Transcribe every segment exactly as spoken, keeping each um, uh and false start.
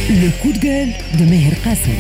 لو كود جول دو ماهر قاسم.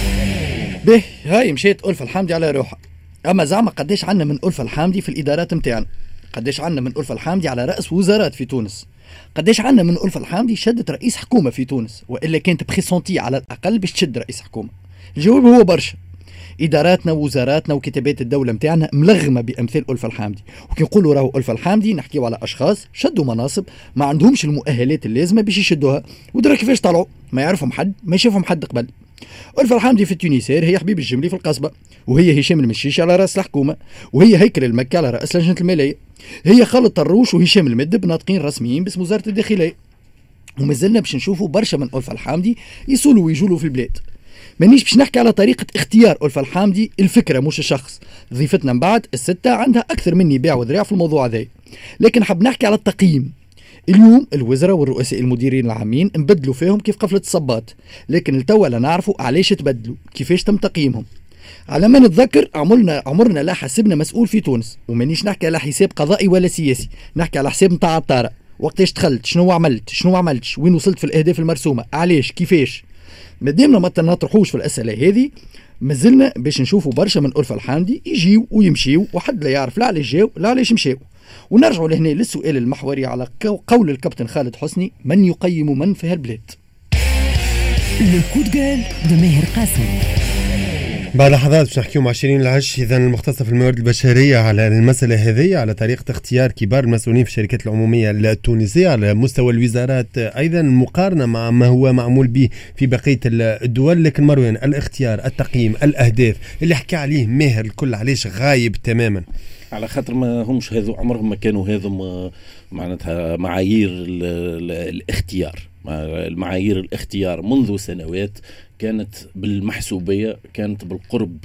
به هاي مشيت ألفة الحامدي على روحها. أما زعما قديش عنا من ألفة الحامدي في الإدارات متاعنا، قديش عنا من ألفة الحامدي على رأس وزارات في تونس، قديش عنا من ألفة الحامدي شدت رئيس حكومة في تونس، وإلا كانت بريسونتي على الأقل باش تشد رئيس حكومة. الجواب هو برشا. إداراتنا ووزاراتنا وكتابات الدولة متاعنا ملغمة بأمثال ألفة الحامدي، وكي نقولوا راهو ألفة الحامدي نحكيو على أشخاص شدوا مناصب ما عندهمش المؤهلات اللازمة باش يشدوها، ودرا كيفاش طلعوا ما يعرفهم حد ما يشوفهم حد قبل. ألفة الحامدي في التونسير هي حبيب الجملي في القصبة، وهي هشام المشيشي على رأس الحكومة، وهي هيكل المكي على رأس لجنة المالية، هي خالد طروش وهشام المدب ناطقين رسميين باسم وزارة الداخلية. ومازلنا باش نشوفوا برشا من ألفة الحامدي يسولوا ويجولوا في البلاد. مانيش باش نحكي على طريقة اختيار ألفة الحامدي، الفكرة مش الشخص. ضيفتنا من بعد الستة عندها أكثر مني باع وذراع في الموضوع هذا، لكن حاب نحكي على التقييم. اليوم الوزراء والرؤساء المديرين العامين نبدلوا فيهم كيف قفلة الصباط، لكن التوا لا نعرفوا علاش تبدلوا، كيفاش تم تقييمهم. على ما نتذكر عمرنا عمرنا لا حسبنا مسؤول في تونس، ومانيش نحكي على حساب قضائي ولا سياسي، نحكي على حساب نتاع الطارئ. وقتاش دخلت، شنو عملت، شنو عملتش، وين وصلت في الأهداف المرسومة، علاش، كيفاش. مادامنا ما تنطرحوش في الأسئلة هذه مازلنا باش نشوفوا برشا من ألفة الحامدي يجيو ويمشيو، وحد لا يعرف لا علاش جاو لا علاش مشاو. ونرجعوا لهنا للسؤال المحوري على قول الكابتن خالد حسني: من يقيم من في هالبلاد؟ لو كود جول دو ماهر قاسم. بعد لحظات باش نحكيو مع شيرين العش إذا المختصة في الموارد البشرية على المسألة هذه، على طريقة اختيار كبار المسؤولين في الشركات العمومية التونسية على مستوى الوزارات، أيضا مقارنة مع ما هو معمول به في بقية الدول. لكن مروان، الاختيار، التقييم، الأهداف اللي حكى عليه ماهر الكل علاش غايب تماما؟ على خاطر ما همش هذو عمرهم ما كانوا هذم معناتها معايير الاختيار. المعايير الاختيار منذ سنوات كانت بالمحسوبية، كانت بالقرب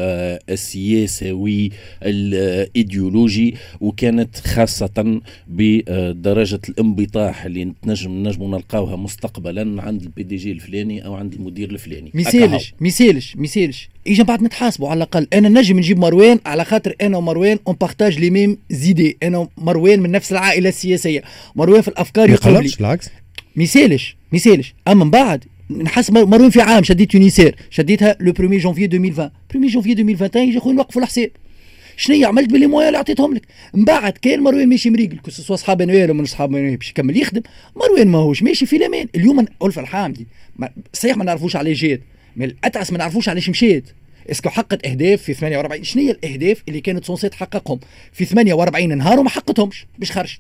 السياسي الإيديولوجي، وكانت خاصة بدرجة الانبطاح اللي نجم نجم نلقاوها مستقبلا عند البي دي جي الفلاني أو عند المدير الفلاني. ميسالش ميسالش ميسالش إجا بعد نتحاسبوا على الأقل. أنا نجم نجيب مروان على خاطر أنا ومروان اون بارتاج لي ميم زيدي، أنا ومروان من نفس العائلة السياسية، مروان في الأفكار يقبلي بالعكس. ميسالش ميسالش أما من بعد نحس مروان في عام شديت تونيسير شديتها لو بروميير جونفي ألفين وعشرين بروميير جونفي ألفين وعشرين يجي خويا نوقفوا الحساب. شنو عملت باللي مويا اللي عطيتهم لك؟ من بعد كان مروان ماشي مريقل كو سوا صحاب نويل ومن صحاب نويل باش يكمل يخدم، مروان ماهوش ماشي في الامان. اليوم ألفة الحامدي صحيح ما نعرفوش عليه جات، من الاتعس ما نعرفوش علاش مشات. اسكو حققت اهداف في ثمانية وأربعين؟ شنو هي الاهداف اللي كانت سونسي تحققهم في ثمانية وأربعين نهار وما حققتهمش باش خرجت؟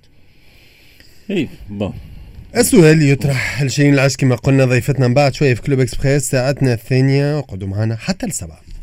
اي بون. السؤال يطرح لشيرين العش كما قلنا ضيفتنا من بعد شويه في كلوب اكسبريس ساعتنا الثانيه، اقعدوا معنا حتى السبعه.